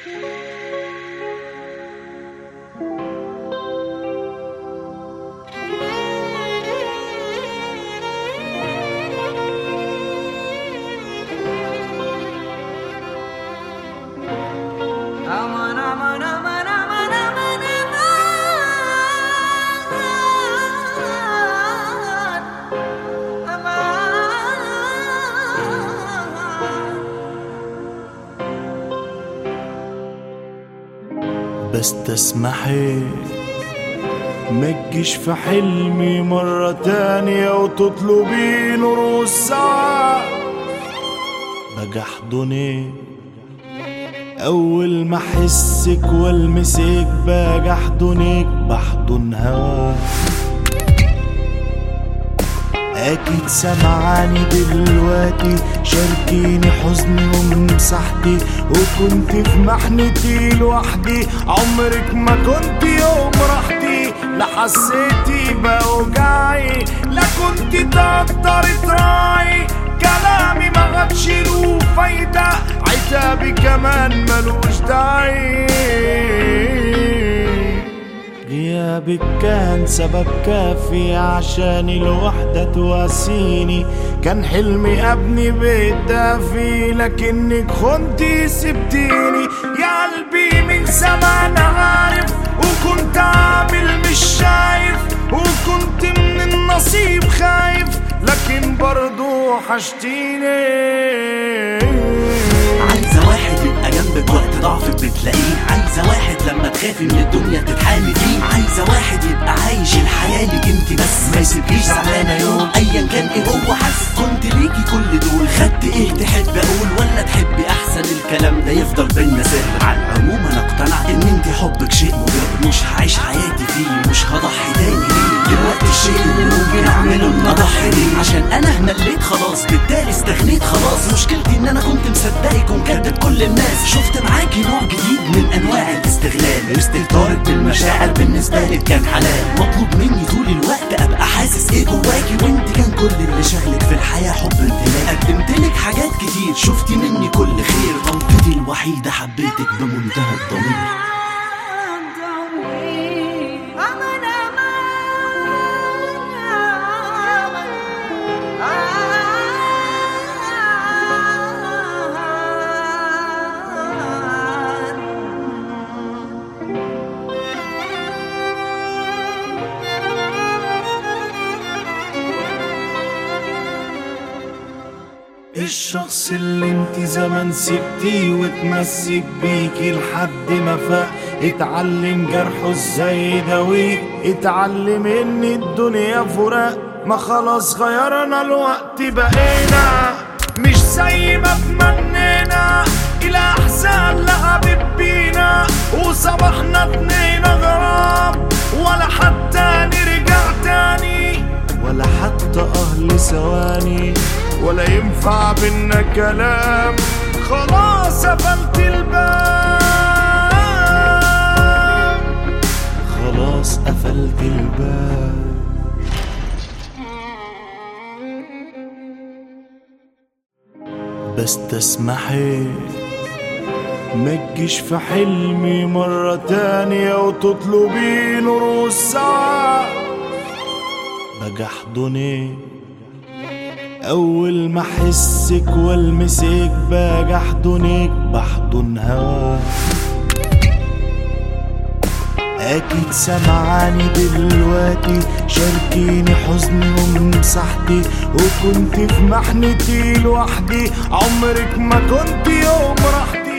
بس تسمحي ما تجيش في حلمي مرة تانية وتطلبي نرقص سوا. بقى احضنك أول ما أحسك والمسك، بقى احضنك بحضن هواك. أكيد سمعاني دلوقتي، شاركيني حزني ومساحتي، وكنت في محنتي لوحدي. عمرك ما كنت يوم راحتي، لا حسيتي بوجعي، لا كنت تقدر تراعي. كلامي ما غابش له فايدة، عتابي كمان ملوش داعي. غيابك كان سبب كافي عشان الوحدة تواسيني. كان حلمي ابني بيت دافي، لكنك خنتي سبتيني. يا قلبي من زمان عارف، وكنت عامل مش شايف، وكنت من النصيب خايف، لكن برضو حشتيني. عايزة واحد يبقى جنبك وقت ضعفك بتلاقيه، عايزة واحد لما تخافي من الدنيا تتحامي فيه، عايزة واحد يبقى عايش الحياة ليك انت بس، ما يسيبكيش زعلانة يوم ايا كان ايه هو حس. كنت ليكي كل دول، خدت ايه تحب اقول ولا تحبي احسن الكلام ده يفضل بينا سر. على العموم انا اقتنعت ان انت حبك شيء مضر، مش هعيش حياتي فيه، مش هضحي تاني ليه. دلوقتي الشيء اللي ممكن اعمله ان اضحي ليه، عشان انا مليت خلاص، بالتالي استغنيت خلاص. مشكلتي ان انا كنت مصدقك ومكدب كل الناس. شفت معاكي نوع جديد من انواع الاستغلال، استهتارك بالمشاعر بالنسبه لك كان حلال. مطلوب مني طول الوقت ابقى حاسس ايه جواكي، وانت كان كل اللي شغلك في الحياه حب امتلاك. قدمتلك حاجات كتير، شفتي مني كل خير، غلطتي الوحيده حبيتك بمنتهى الضمير. الشخص اللي انت زمان سبتيه وتمسك بيكي لحد ما فاق، اتعلم جرحه ازاي يداويه، اتعلم ان الدنيا فراق. ما خلاص غيرنا الوقت، بقينا مش زي ما تمنينا، الى احسن لعبت بينا، وصبحنا اتنين غراب، ولا حتى نرجع تاني، ولا حتى اهل ثواني، ولا ينفع بينا كلام. خلاص قفلت الباب، خلاص قفلت الباب. بس تسمحي ما تجيش في حلمي مرة تانية وتطلبي نرقص سوا. بقى احضنك أول ما أحسك والمسك، بقى احضنك بحضن هواك. أكيد سمعاني دلوقتي، شاركيني حزني ومساحتي، وكنت في محنتي لوحدي. عمرك ما كنت يوم راحتي،